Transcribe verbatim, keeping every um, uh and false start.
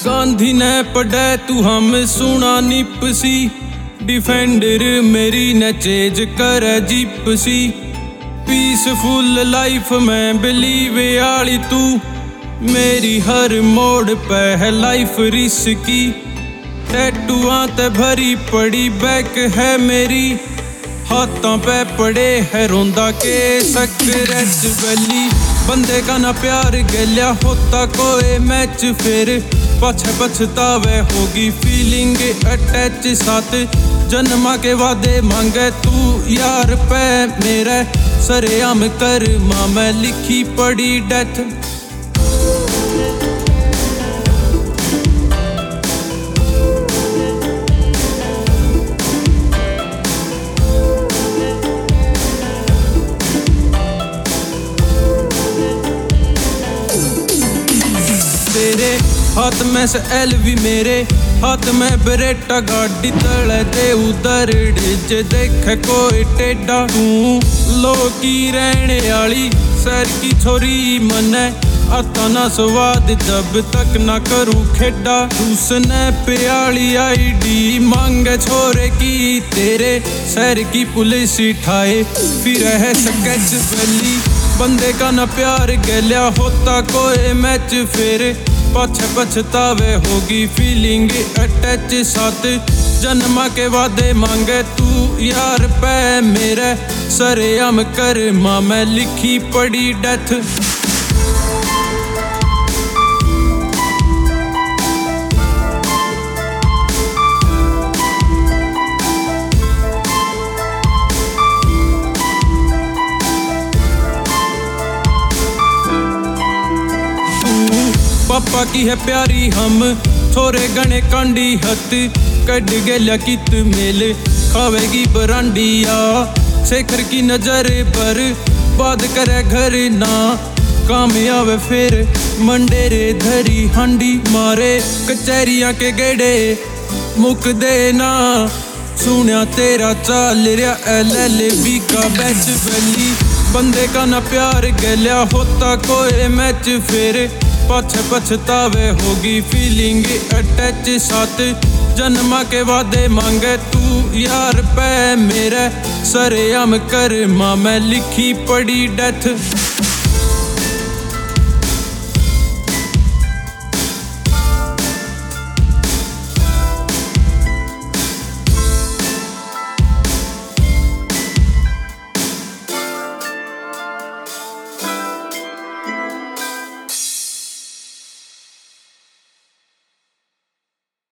गांधी ने पढ़े तू हम सुना निपसी, डिफेंडर मेरी न चेज कर जीपसी। पीसफुल लाइफ में बिलीव आली तू, मेरी हर मोड़ पे है लाइफ रिस्की। टैटुआ ते भरी पड़ी बैक है मेरी, हाथों पे पड़े है रोंदा के सक्रेच वैली। बंदे का ना प्यार गलिया होता कोई मैच, फिर पछ पछतावे होगी फीलिंग अटैच। साथ जन्मा के वादे मांगे तू यार पे मेरे, सरेआम कर माँ मैं लिखी पड़ी डेथ। तेरे हाथ में से एलवी, मेरे हाथ में बरेटा। गाड़ी तले दे उधर डिज देख कोई टेढ़ा। तू लो की रहने आली सर की छोरी, मने आता ना स्वाद जब तक ना करूँ खेडा। उसने प्याली आईडी मांगे छोरे की, तेरे शहर की पुलिस उठाए फिर है स्केच वैली। बंदे का ना प्यार गलिया होता कोई मैच, फिर पछ पछतावे होगी फीलिंग अटैच। साथ जन्मा के वादे मांगे तू यार पे मेरे, सरेआम कर माँ मैं लिखी पड़ी डेथ। पापा की है प्यारी हम थोड़े गणे कांडी हत, कट गेल्या कित मेल खावेगी बरांडिया। शेखर की नजर पर बात करे घर ना, कामयाब फिर मंडेरे धरी हांडी। मारे कचहरियां के गेड़े मुक देना, सुनिया तेरा चाल रहा एल एल बी का बैच वैली। बंदे का ना प्यार गलिया होता कोई मैच, फिर पछ पछतावे होगी फीलिंग अटैच। साथ जन्मा के वादे मांगे तू यार पे मेरे, सरेआम कर माँ मैं लिखी पड़ी डेथ।